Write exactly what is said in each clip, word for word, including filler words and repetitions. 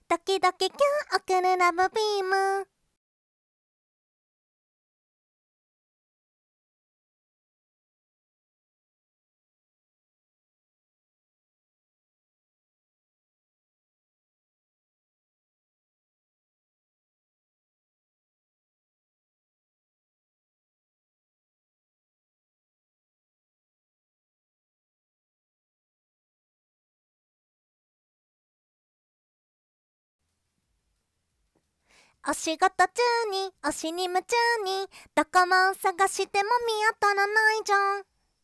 ドキドキキュン送るラブビーム。お仕事中に推しに夢中に、どこも探しても見当たらないじゃん。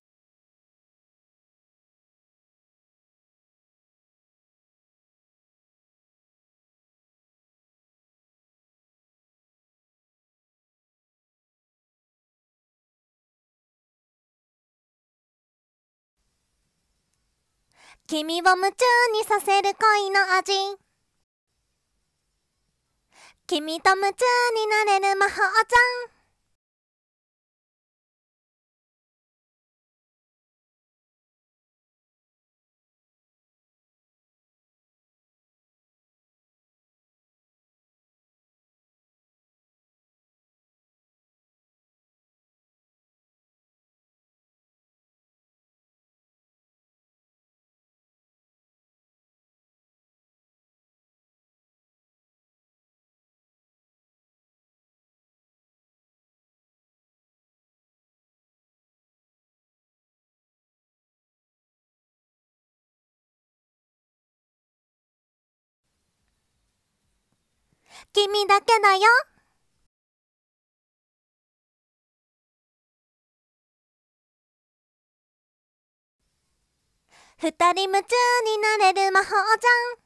君を夢中にさせる恋の味、君と夢中になれる魔法じゃん。君だけだよ。二人夢中になれる魔法じゃん。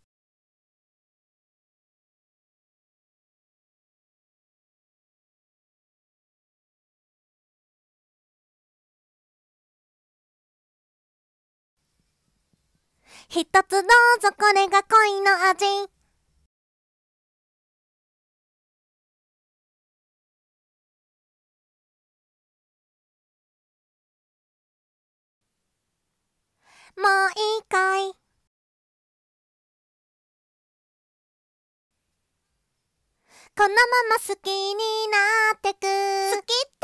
一つどうぞ、これが恋の味。もういいかい。このまま好きになってく。好き